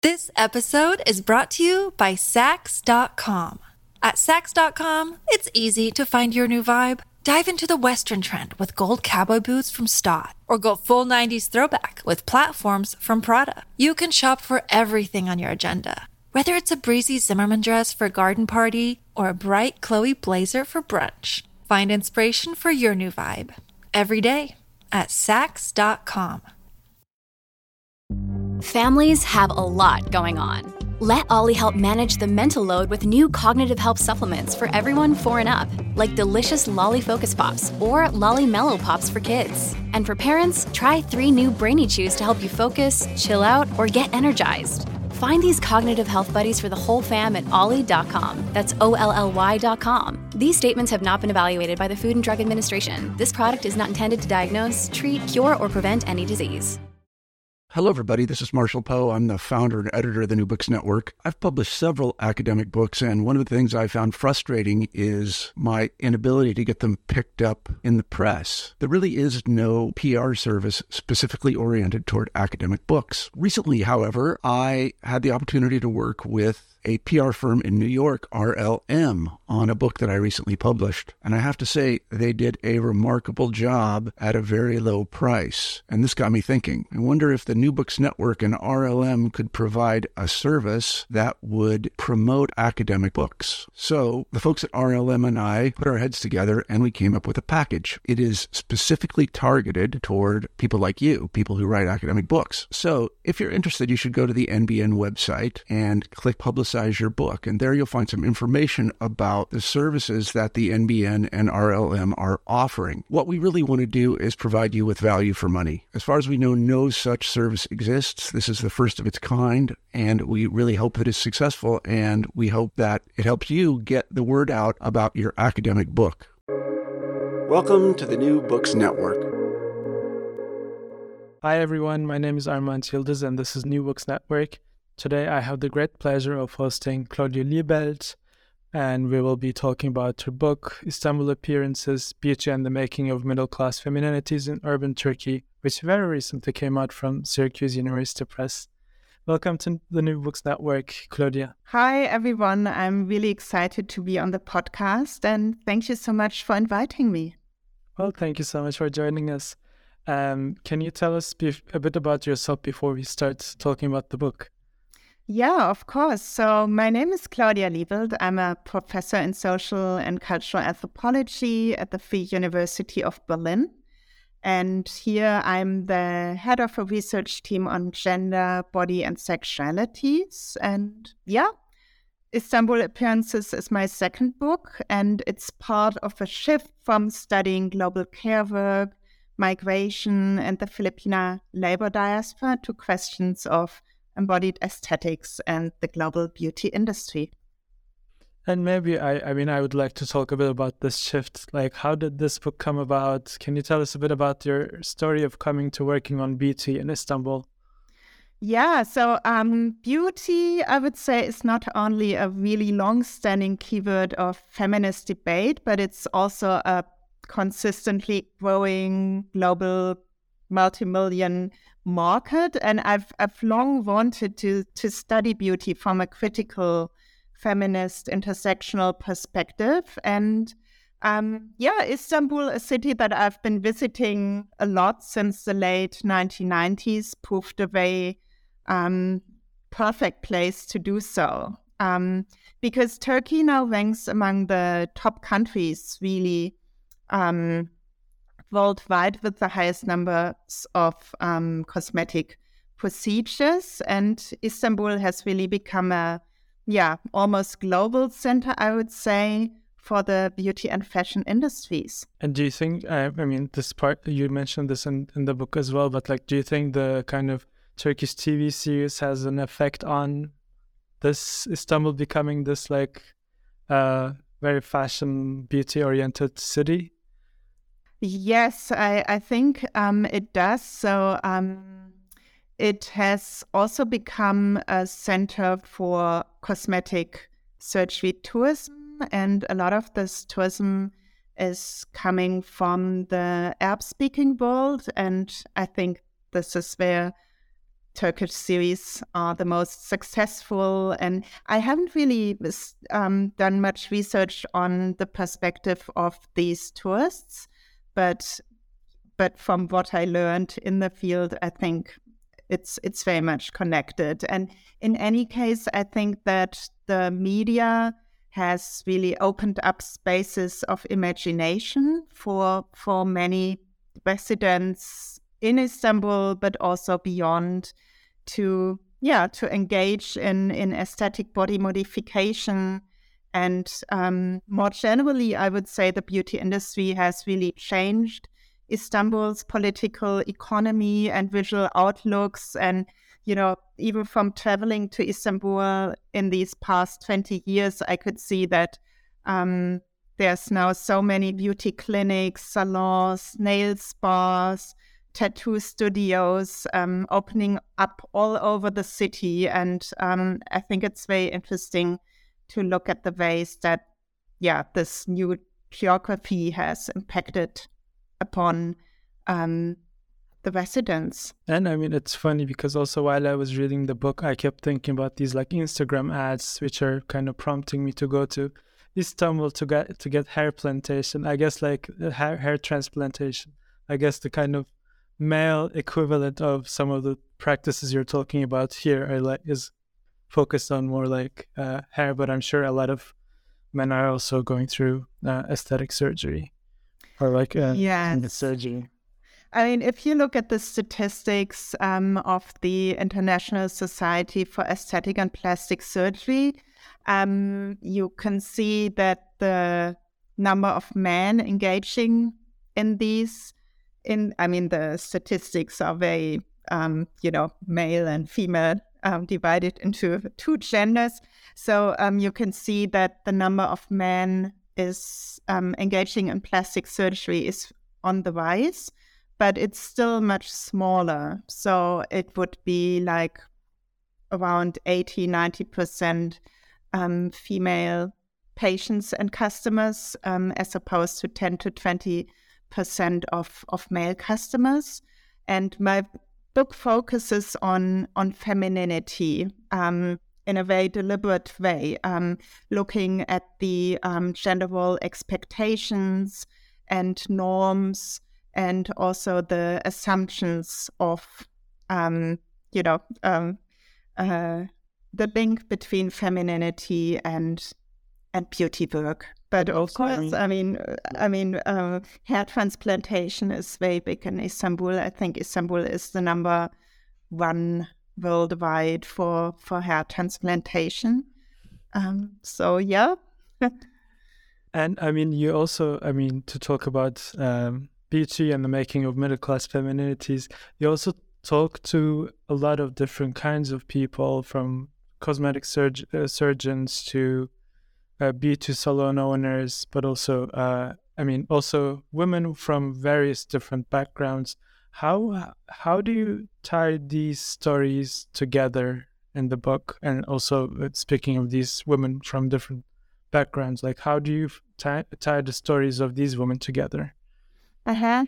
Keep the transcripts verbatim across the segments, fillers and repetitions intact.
This episode is brought to you by Saks dot com. At Saks dot com, it's easy to find your new vibe. Dive into the Western trend with gold cowboy boots from Staud, or go full nineties throwback with platforms from Prada. You can shop for everything on your agenda, whether it's a breezy Zimmermann dress for a garden party or a bright Chloe blazer for brunch. Find inspiration for your new vibe every day at Saks dot com. Families have a lot going on. Let Ollie help manage the mental load with new cognitive help supplements for everyone four and up, like delicious Lolly Focus Pops or Lolly Mellow Pops for kids. And for parents, try three new Brainy Chews to help you focus, chill out, or get energized. Find these cognitive health buddies for the whole fam at ollie dot com. That's O L L Y dot com. These statements have not been evaluated by the Food and Drug Administration. This product is not intended to diagnose, treat, cure, or prevent any disease. Hello, everybody. This is Marshall Poe. I'm the founder and editor of the New Books Network. I've published several academic books, and one of the things I found frustrating is my inability to get them picked up in the press. There really is no P R service specifically oriented toward academic books. Recently, however, I had the opportunity to work with a P R firm in New York, R L M, on a book that I recently published. And I have to say, they did a remarkable job at a very low price. And this got me thinking. I wonder if the New Books Network and R L M could provide a service that would promote academic books. So the folks at R L M and I put our heads together and we came up with a package. It is specifically targeted toward people like you, people who write academic books. So if you're interested, you should go to the N B N website and click Publicize your book, and there you'll find some information about the services that the N B N and R L M are offering. What we really want to do is provide you with value for money. As far as we know, no such service exists. This is the first of its kind, and we really hope that it's successful, and we hope that it helps you get the word out about your academic book. Welcome to the New Books Network. Hi everyone, my name is Armand Yildiz and this is New Books Network. Today I have the great pleasure of hosting Claudia Liebelt, and we will be talking about her book, Istanbul Appearances, Beauty and the Making of Middle-Class Femininities in Urban Turkey, which very recently came out from Syracuse University Press. Welcome to the New Books Network, Claudia. Hi everyone, I'm really excited to be on the podcast, and thank you so much for inviting me. Well, thank you so much for joining us. Um, can you tell us be- a bit about yourself before we start talking about the book? Yeah, of course. So my name is Claudia Liebelt. I'm a professor in social and cultural anthropology at the Free University of Berlin. And here I'm the head of a research team on gender, body, and sexualities. And yeah, Istanbul Appearances is my second book, and it's part of a shift from studying global care work, migration, and the Filipina labor diaspora to questions of embodied aesthetics and the global beauty industry. And maybe, I, I mean, I would like to talk a bit about this shift. Like, how did this book come about? Can you tell us a bit about your story of coming to working on beauty in Istanbul? Yeah, so um, beauty, I would say, is not only a really long-standing keyword of feminist debate, but it's also a consistently growing global multi-million market. And I've I've long wanted to to study beauty from a critical feminist intersectional perspective. And um, yeah, Istanbul, a city that I've been visiting a lot since the late nineteen nineties, proved a very um, perfect place to do so. Um, because Turkey now ranks among the top countries really um, worldwide with the highest numbers of um, cosmetic procedures. And Istanbul has really become a, yeah, almost global center, I would say, for the beauty and fashion industries. And do you think, I, I mean, this part, you mentioned this in, in the book as well, but like, do you think the kind of Turkish T V series has an effect on this Istanbul becoming this like uh, very fashion, beauty-oriented city? Yes, I, I think um, it does. So um, it has also become a center for cosmetic surgery tourism, and a lot of this tourism is coming from the Arab-speaking world. And I think this is where Turkish series are the most successful. And I haven't really um, done much research on the perspective of these tourists, but but from what I learned in the field, I think it's it's very much connected. And in any case, I think that the media has really opened up spaces of imagination for for many residents in Istanbul, but also beyond, to yeah to engage in in aesthetic body modification. And um, more generally, I would say the beauty industry has really changed Istanbul's political economy and visual outlooks. And you know, even from traveling to Istanbul in these past twenty years, I could see that um, there's now so many beauty clinics, salons, nail spas, tattoo studios um, opening up all over the city. And um, I think it's very interesting to look at the ways that, yeah, this new geography has impacted upon um, the residents. And I mean, it's funny because also while I was reading the book, I kept thinking about these like Instagram ads, which are kind of prompting me to go to Istanbul to get to get hair plantation. I guess like hair hair transplantation. I guess the kind of male equivalent of some of the practices you're talking about here are like is focused on more like uh, hair, but I'm sure a lot of men are also going through uh, aesthetic surgery or like uh, yes. surgery. I mean, if you look at the statistics um, of the International Society for Aesthetic and Plastic Surgery, um, you can see that the number of men engaging in these, in I mean, the statistics are very, um, you know, male and female um, divided into two genders. So um, you can see that the number of men is um, engaging in plastic surgery is on the rise, but it's still much smaller. So it would be like around eighty, ninety percent um, female patients and customers, um, as opposed to ten to twenty percent of, of male customers. And my book focuses on, on femininity um, in a very deliberate way, um, looking at the um, gender role expectations and norms, and also the assumptions of, um, you know, um, uh, the link between femininity and and beauty work. But of also, course, I mean, I mean, uh, hair transplantation is very big in Istanbul. I think Istanbul is the number one worldwide for for hair transplantation. Um, so yeah. And I mean, you also, I mean, to talk about um, beauty and the making of middle-class femininities, you also talk to a lot of different kinds of people, from cosmetic surg- uh, surgeons to uh, beauty salon owners, but also, uh, I mean, also women from various different backgrounds. How how do you tie these stories together in the book? And also, uh, speaking of these women from different backgrounds, like how do you tie, tie the stories of these women together? Uh-huh.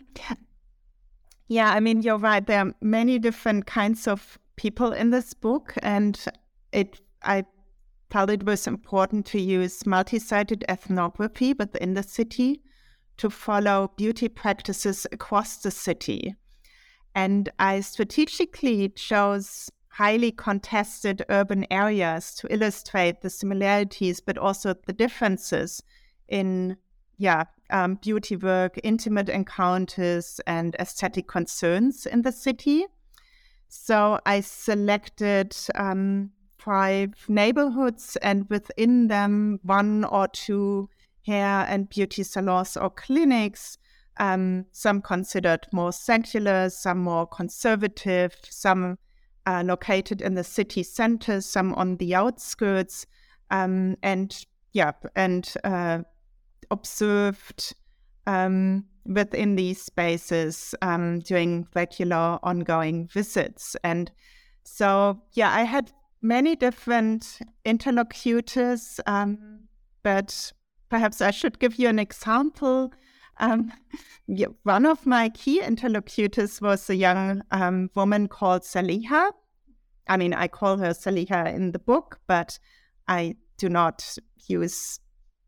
Yeah, I mean, you're right. There are many different kinds of people in this book, and it I felt it was important to use multi-sided ethnography within the city to follow beauty practices across the city. And I strategically chose highly contested urban areas to illustrate the similarities, but also the differences in, yeah, um, beauty work, intimate encounters, and aesthetic concerns in the city. So I selected um, five neighborhoods, and within them, one or two hair and beauty salons or clinics, um, some considered more secular, some more conservative, some uh, located in the city center, some on the outskirts, um, and yeah, and uh, observed um, within these spaces um, during regular ongoing visits. And so, yeah, I had many different interlocutors, um, but perhaps I should give you an example. Um, yeah, one of my key interlocutors was a young um, woman called Saliha, I mean, I call her Saliha in the book, but I do not use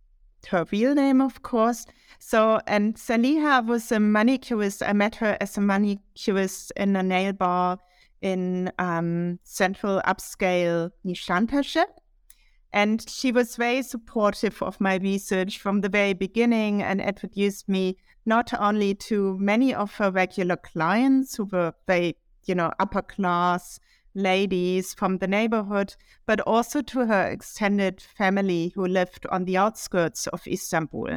her real name, of course. So, and Saliha was a manicurist. I met her as a manicurist in a nail bar in um, central upscale Nishantashire. And she was very supportive of my research from the very beginning and introduced me not only to many of her regular clients who were very, you know, upper class ladies from the neighborhood, but also to her extended family who lived on the outskirts of Istanbul.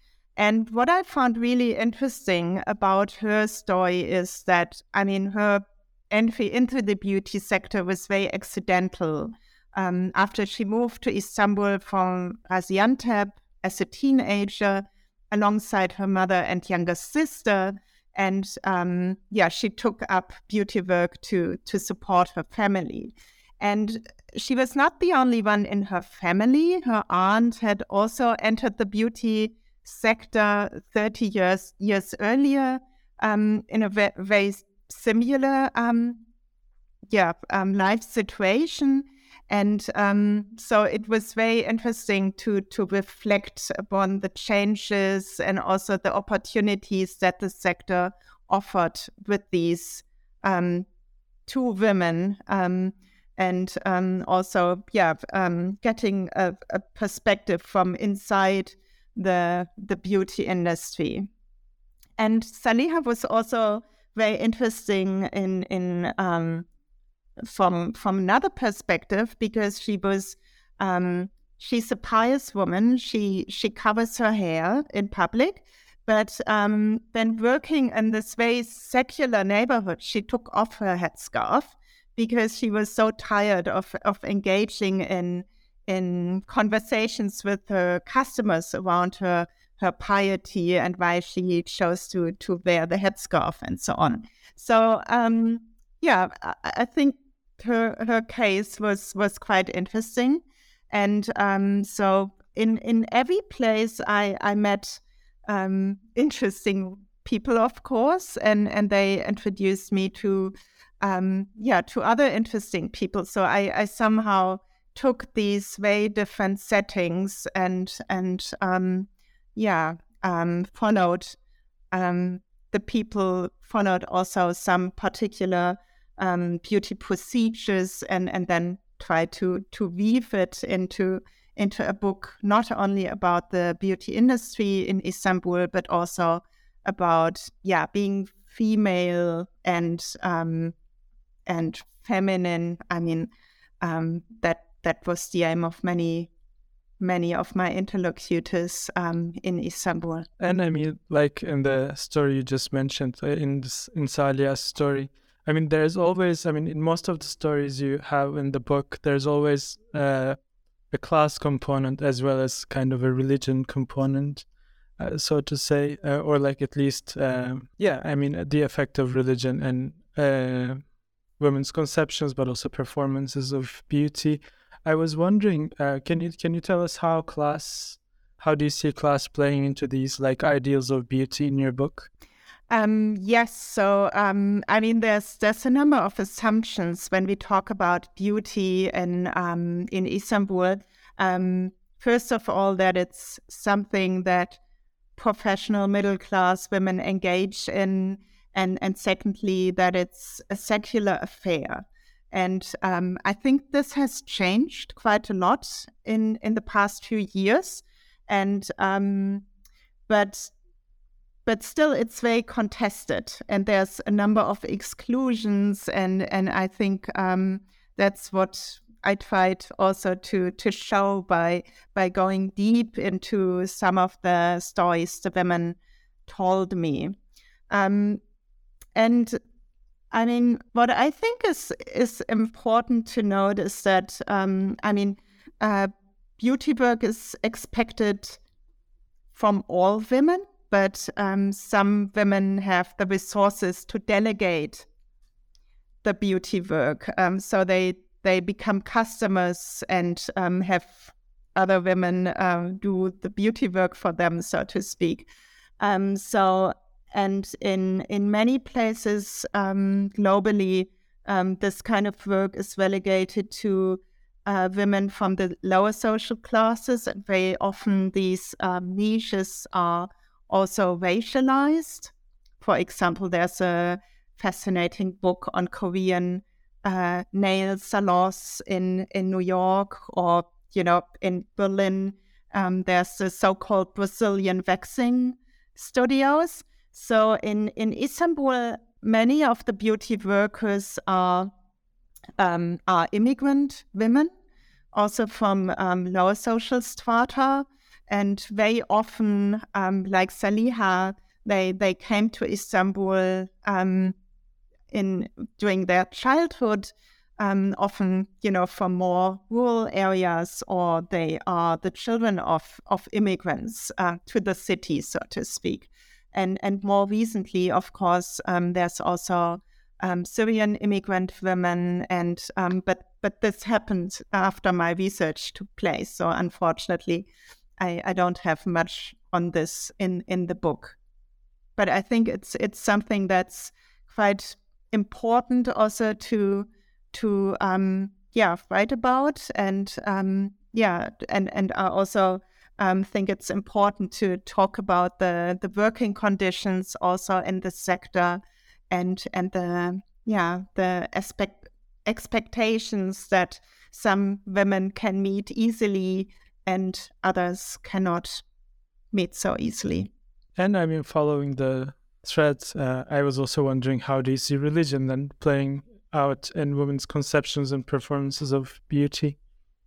And what I found really interesting about her story is that, I mean, her entry into the beauty sector was very accidental. Um, after she moved to Istanbul from Gaziantep as a teenager, alongside her mother and younger sister, and um, yeah, she took up beauty work to to support her family. And she was not the only one in her family. Her aunt had also entered the beauty sector thirty years years earlier um, in a ve- very similar um, yeah um, life situation. And um, so it was very interesting to to reflect upon the changes and also the opportunities that the sector offered with these um, two women, um, and um, also yeah, um, getting a, a perspective from inside the the beauty industry. And Saliha was also very interesting in in um, from from another perspective, because she was um, she's a pious woman. She she covers her hair in public, but um, when working in this very secular neighborhood, she took off her headscarf because she was so tired of of engaging in in conversations with her customers around her her piety and why she chose to to wear the headscarf and so on. So um, yeah, I, I think her her case was was quite interesting, and um, so in in every place I I met um, interesting people, of course, and and they introduced me to um, yeah to other interesting people. So I I somehow took these very different settings and and um, yeah um, followed um, the people, followed also some particular Um, beauty procedures, and, and then try to to weave it into into a book not only about the beauty industry in Istanbul, but also about yeah being female and um, and feminine. I mean um, that that was the aim of many many of my interlocutors um, in Istanbul. And I mean, like in the story you just mentioned, in this, in Saliha's story, I mean, there's always, I mean, in most of the stories you have in the book, there's always uh, a class component as well as kind of a religion component, uh, so to say, uh, or like at least, uh, yeah, I mean, the effect of religion and uh, women's conceptions, but also performances of beauty. I was wondering, uh, can you can you tell us how class, how do you see class playing into these like ideals of beauty in your book? Um, yes, so um, I mean, there's there's a number of assumptions when we talk about beauty in um, in Istanbul. Um, first of all, that it's something that professional middle class women engage in, and and secondly, that it's a secular affair. And um, I think this has changed quite a lot in in the past few years, and um, but. But still, it's very contested, and there's a number of exclusions, and, and I think um, that's what I tried also to to show by by going deep into some of the stories the women told me. Um, and I mean, what I think is is important to note is that um, I mean, uh, beauty work is expected from all women. But um, some women have the resources to delegate the beauty work. Um, so they they become customers and um, have other women uh, do the beauty work for them, so to speak. Um, so, and in in many places um, globally, um, this kind of work is relegated to uh, women from the lower social classes, and very often these um, niches are also racialized. For example, there's a fascinating book on Korean uh, nail salons in, in New York, or, you know, in Berlin, um, there's the so-called Brazilian waxing studios. So in, in Istanbul, many of the beauty workers are um, are immigrant women, also from um, lower social strata, and very often, um, like Saliha, they they came to Istanbul um, in during their childhood, um, often, you know, from more rural areas, or they are the children of of immigrants uh, to the city, so to speak. And and more recently, of course, um, there's also um, Syrian immigrant women, and um, but but this happened after my research took place. So unfortunately, I, I don't have much on this in, in the book. But I think it's it's something that's quite important also to to um, yeah write about, and um, yeah and and I also um, think it's important to talk about the the working conditions also in the sector, and and the yeah the aspect expectations that some women can meet easily and others cannot meet so easily. And I mean, following the thread, uh, I was also wondering, how do you see religion then playing out in women's conceptions and performances of beauty?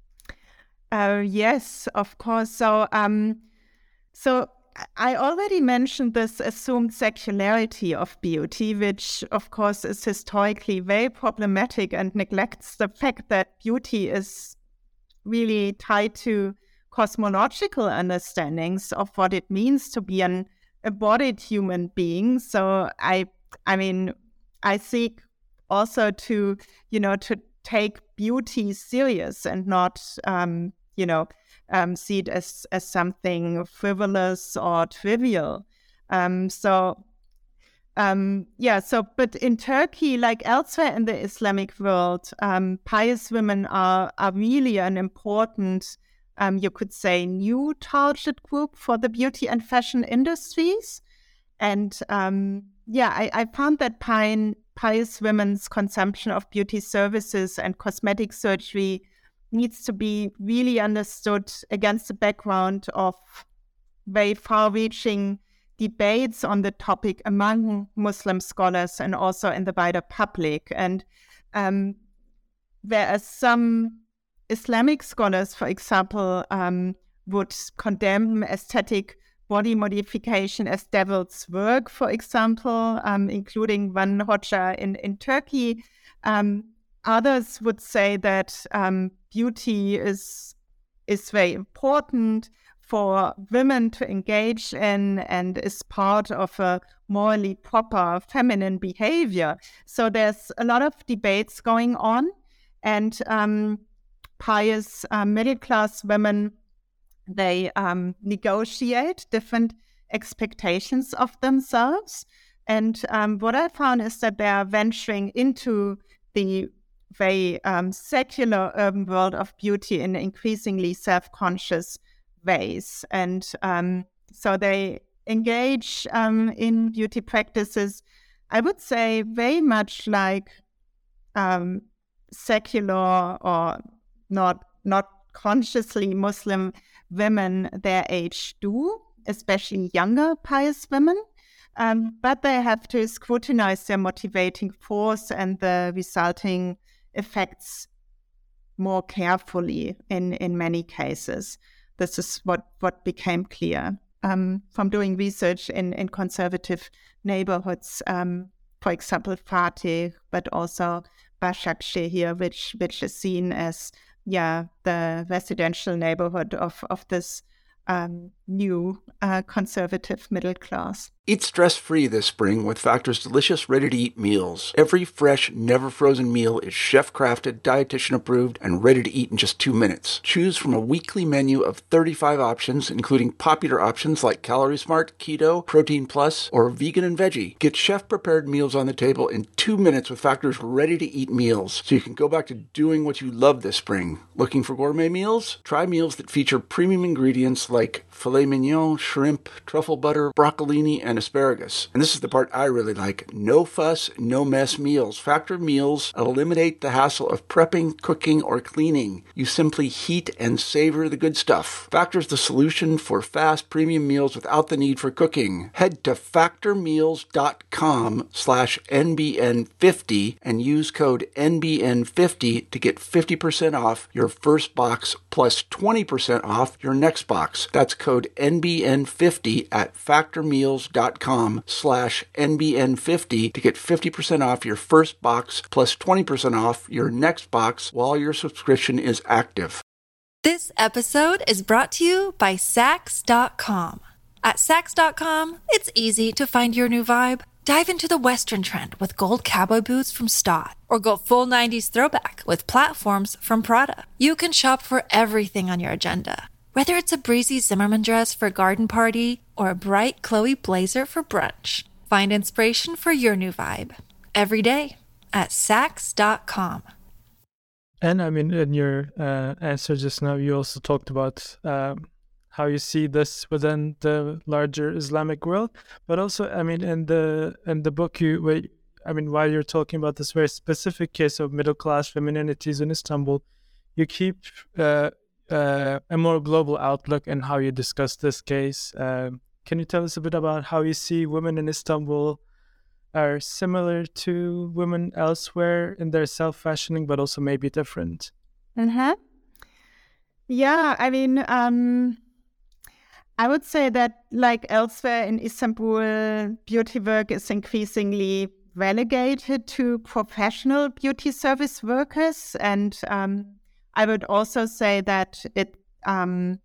Uh, yes, of course. So, um, so I already mentioned this assumed secularity of beauty, which, of course, is historically very problematic and neglects the fact that beauty is really tied to cosmological understandings of what it means to be an embodied human being. So I, I mean, I seek also to, you know, to take beauty serious and not, um, you know, um, see it as as something frivolous or trivial. Um, so. Um, yeah, so, but in Turkey, like elsewhere in the Islamic world, um, pious women are, are really an important, um, you could say, new target group for the beauty and fashion industries. And um, yeah, I, I found that pine, pious women's consumption of beauty services and cosmetic surgery needs to be really understood against the background of very far-reaching debates on the topic among Muslim scholars and also in the wider public. And um, whereas some Islamic scholars, for example, um, would condemn aesthetic body modification as devil's work, for example, um, including one Hoxha in, in Turkey, um, others would say that um, beauty is is very important for women to engage in and is part of a morally proper feminine behavior. So there's a lot of debates going on, and um, pious uh, middle-class women, they um, negotiate different expectations of themselves. And um, what I found is that they are venturing into the very um, secular urban world of beauty in increasingly self-conscious ways. And um, so they engage um, in beauty practices, I would say, very much like um, secular or not not consciously Muslim women their age do, especially younger pious women. Um, but they have to scrutinize their motivating force and the resulting effects more carefully in, in many cases. This is what, what became clear um, from doing research in, in conservative neighborhoods, um, for example, Fatih, but also Başakşehir, which which is seen as yeah the residential neighborhood of of this um, new uh, conservative middle class. Eat stress-free this spring with Factor's delicious, ready-to-eat meals. Every fresh, never-frozen meal is chef-crafted, dietitian-approved, and ready to eat in just two minutes. Choose from a weekly menu of thirty-five options, including popular options like Calorie Smart, Keto, Protein Plus, or Vegan and Veggie. Get chef-prepared meals on the table in two minutes with Factor's ready-to-eat meals, so you can go back to doing what you love this spring. Looking for gourmet meals? Try meals that feature premium ingredients like filet mignon, shrimp, truffle butter, broccolini, and asparagus. And this is the part I really like. No fuss, no mess meals. Factor meals eliminate the hassle of prepping, cooking, or cleaning. You simply heat and savor the good stuff. Factor's the solution for fast premium meals without the need for cooking. Head to factormeals.com slash NBN50 and use code N B N fifty to get fifty percent off your first box plus twenty percent off your next box. That's code N B N fifty at factormeals.com slash NBN50 to get fifty percent off your first box plus twenty percent off your next box while your subscription is active. This episode is brought to you by Saks dot com. At Saks dot com, it's easy to find your new vibe. Dive into the Western trend with gold cowboy boots from Stott, or go full nineties throwback with platforms from Prada. You can shop for everything on your agenda, whether it's a breezy Zimmermann dress for a garden party or a bright Chloe blazer for brunch. Find inspiration for your new vibe every day at Saks dot com. And I mean, in your uh, answer just now, you also talked about um, how you see this within the larger Islamic world, but also, I mean, in the in the book, you, where, I mean, while you're talking about this very specific case of middle class femininities in Istanbul, you keep uh, uh, a more global outlook in how you discuss this case. Um, can you tell us a bit about how you see women in Istanbul are similar to women elsewhere in their self-fashioning, but also maybe different? Mm-hmm. Yeah, I mean, um, I would say that like elsewhere in Istanbul, beauty work is increasingly relegated to professional beauty service workers. And um, I would also say that it um,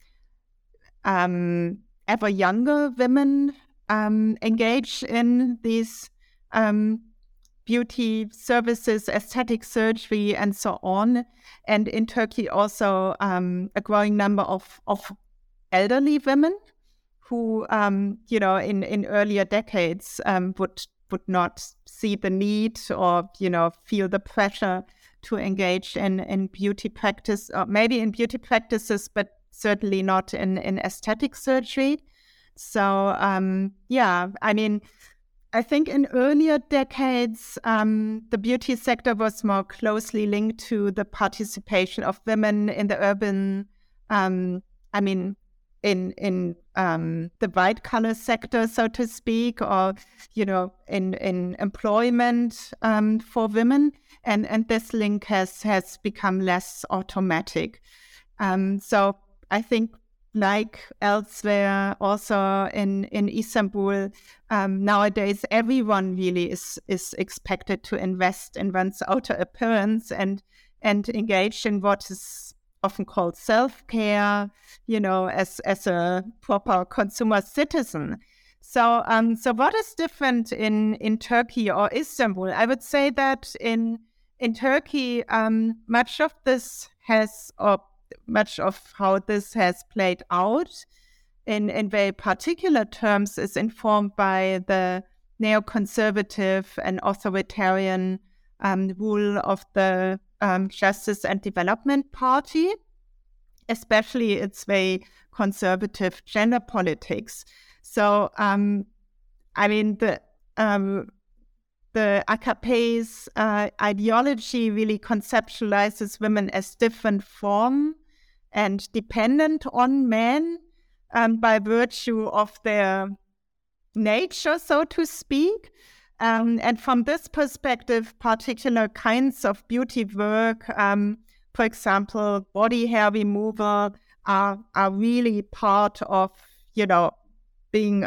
um, ever younger women Um, engage in these um, beauty services, aesthetic surgery, and so on. And in Turkey, also um, a growing number of, of elderly women who, um, you know, in, in earlier decades um, would would not see the need or, you know, feel the pressure to engage in, in beauty practice, or maybe in beauty practices, but certainly not in, in aesthetic surgery. So, um, yeah, I mean, I think in earlier decades, um, the beauty sector was more closely linked to the participation of women in the urban, um, I mean, in in um, the white-collar sector, so to speak, or, you know, in, in employment um, for women. And, and this link has, has become less automatic. Um, so I think like elsewhere, also in, in Istanbul, um, nowadays everyone really is is expected to invest in one's outer appearance and and engage in what is often called self-care, you know, as as a proper consumer citizen. So um, so what is different in, in Turkey or Istanbul? I would say that in in Turkey, um, much of this has or much of how this has played out in, in very particular terms is informed by the neoconservative and authoritarian um, rule of the um, Justice and Development Party, especially its very conservative gender politics. So, um, I mean, the um, the A K P's uh, ideology really conceptualizes women as different from and dependent on men um, by virtue of their nature, so to speak. Um, and from this perspective, particular kinds of beauty work, um, for example, body hair removal, are, are really part of, you know, being,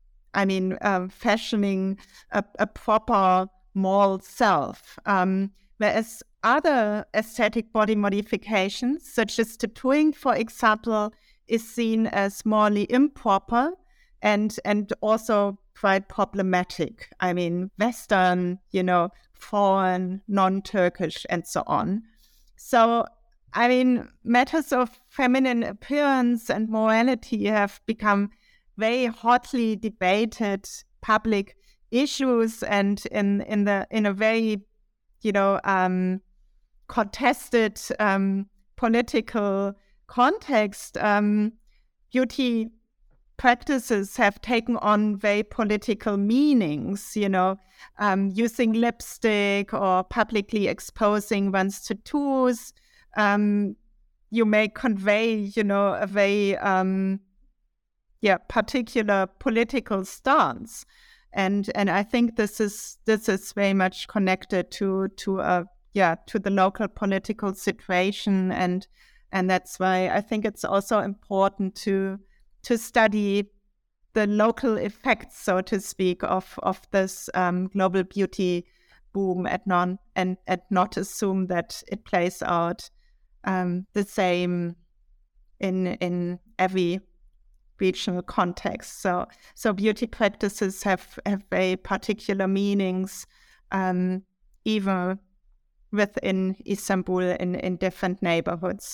I mean, um, fashioning a, a proper moral self. Um, whereas other aesthetic body modifications, such as tattooing, for example, is seen as morally improper and and also quite problematic. I mean, Western, you know, foreign, non-Turkish, and so on. So, I mean, matters of feminine appearance and morality have become very hotly debated public issues, and in in the in a very, you know, um, contested um, political context. Um, beauty practices have taken on very political meanings, you know, um, using lipstick or publicly exposing one's tattoos. Um, you may convey, you know, a very, um, yeah, particular political stance, and and I think this is this is very much connected to to a yeah to the local political situation, and and that's why I think it's also important to. to study the local effects, so to speak, of of this um, global beauty boom, and non and, and not assume that it plays out um, the same in in every regional context. So so beauty practices have have very particular meanings, um, even within Istanbul in in different neighborhoods.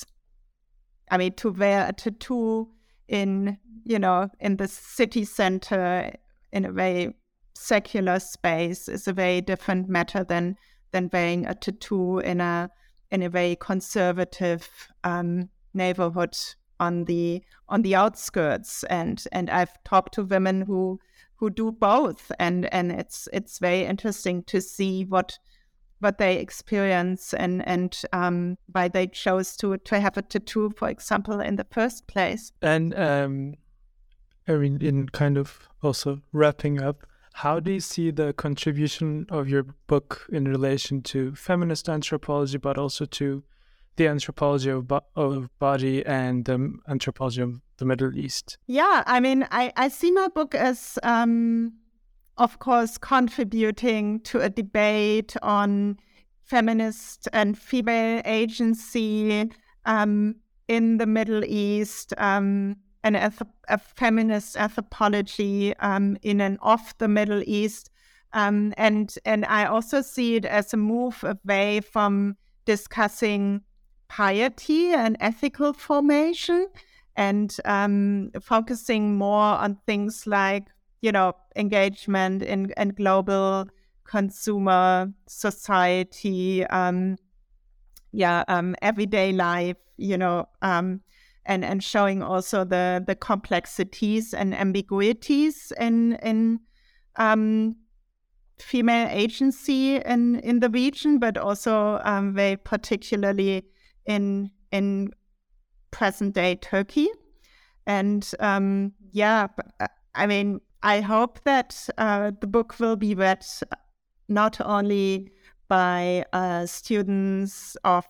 I mean, to wear a tattoo in, you know, in the city center in a very secular space is a very different matter than than wearing a tattoo in a in a very conservative um, neighborhood on the on the outskirts. And and I've talked to women who who do both, and and it's it's very interesting to see what what they experience and and um, why they chose to to have a tattoo, for example, in the first place. And um, I mean, in kind of also wrapping up, how do you see the contribution of your book in relation to feminist anthropology, but also to the anthropology of, bo- of body and the anthropology of the Middle East? Yeah, I mean, I, I see my book as... Um, of course, contributing to a debate on feminist and female agency um, in the Middle East, um, and a, a feminist anthropology um, in and of the Middle East. Um, and, and I also see it as a move away from discussing piety and ethical formation, and um, focusing more on things like, you know, engagement in, in global consumer society, um, yeah, um, everyday life, you know, um, and, and showing also the, the complexities and ambiguities in in um, female agency in, in the region, but also um, very particularly in in present day Turkey. And um, yeah, I mean, I hope that uh, the book will be read not only by uh, students of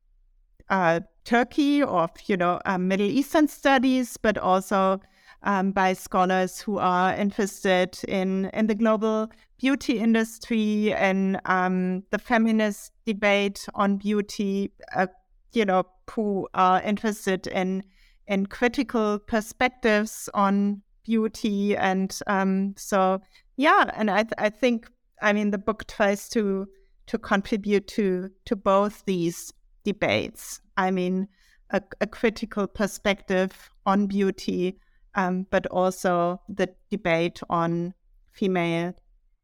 uh, Turkey or, you know, uh, Middle Eastern studies, but also um, by scholars who are interested in, in the global beauty industry and um, the feminist debate on beauty, uh, you know, who are interested in, in critical perspectives on beauty. And um, so, yeah, and I th- I think, I mean, the book tries to to contribute to to both these debates. I mean, a, a critical perspective on beauty, um, but also the debate on female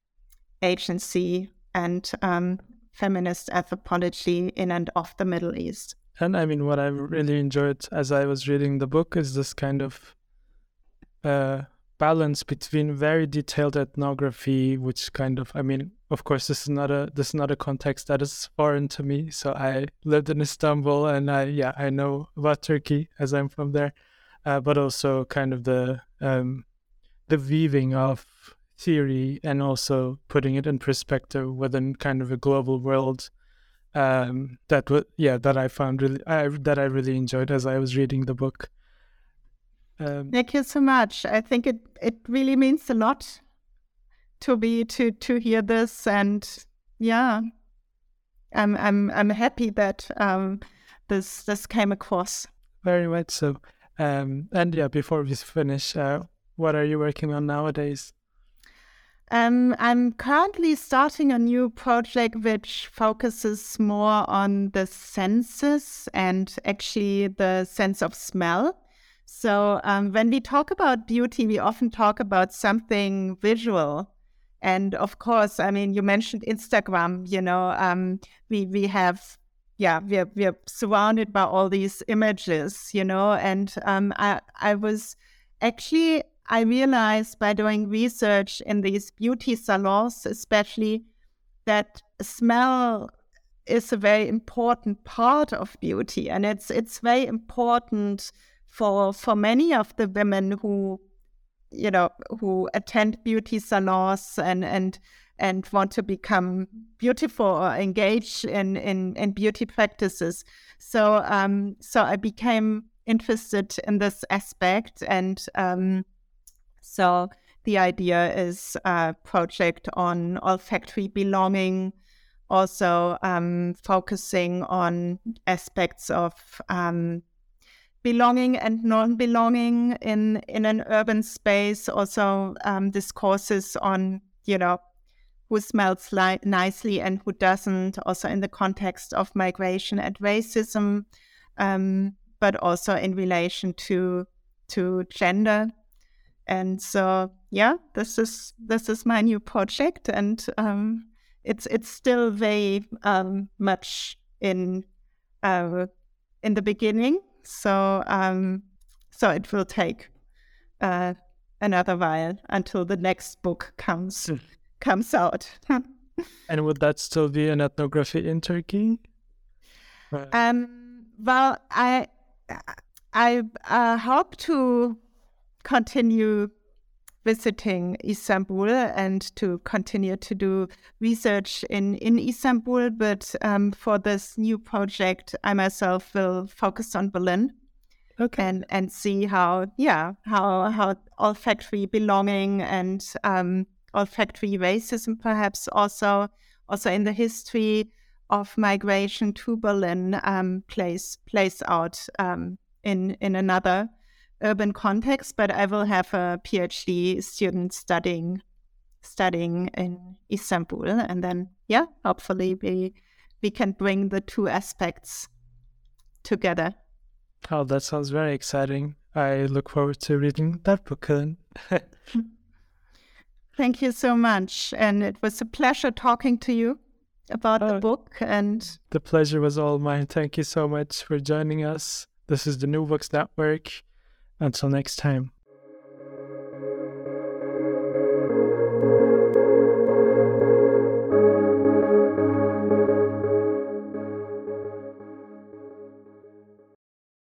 agency and um, feminist anthropology in and of the Middle East. And I mean, what I really enjoyed as I was reading the book is this kind of uh, balance between very detailed ethnography, which kind of, I mean, of course, this is not a this is not a context that is foreign to me. So I lived in Istanbul, and I yeah I know about Turkey as I'm from there, uh, but also kind of the um, the weaving of theory and also putting it in perspective within kind of a global world. Um, that w- yeah that I found really I, that I really enjoyed as I was reading the book. Um, Thank you so much. I think it, it really means a lot to be to to hear this, and yeah, I'm I'm I'm happy that um this this came across. Very much so. Um, and yeah, before we finish, uh, what are you working on nowadays? Um, I'm currently starting a new project which focuses more on the senses and actually the sense of smell. So um, when we talk about beauty, we often talk about something visual. And of course, I mean, you mentioned Instagram, you know, um, we, we have, yeah, we're, we're surrounded by all these images, you know, and um, I, I was actually... I realized by doing research in these beauty salons, especially, that smell is a very important part of beauty, and it's it's very important for for many of the women who, you know, who attend beauty salons and and and want to become beautiful or engage in in, in beauty practices. So um so I became interested in this aspect, and um. So the idea is a project on olfactory belonging, also um, focusing on aspects of um, belonging and non-belonging in, in an urban space, also um, discourses on, you know, who smells li- nicely and who doesn't, also in the context of migration and racism, um, but also in relation to to gender. And so, yeah, this is this is my new project, and um, it's it's still very um, much in uh, in the beginning. So um, so it will take uh, another while until the next book comes mm. comes out. And would that still be an ethnography in Turkey? Uh, um, well, I I uh, hope to continue visiting Istanbul and to continue to do research in, in Istanbul. But um, for this new project, I myself will focus on Berlin. Okay. And, and see how, yeah, how, how olfactory belonging and um, olfactory racism perhaps also, also in the history of migration to Berlin um, plays, plays out um, in, in another urban context, but I will have a PhD student studying studying in Istanbul, and then yeah, hopefully we we can bring the two aspects together. Oh, that sounds very exciting. I look forward to reading that book. Thank you so much, and it was a pleasure talking to you about oh, the book. And the pleasure was all mine. Thank you so much for joining us. This is the New Books Network. Until next time.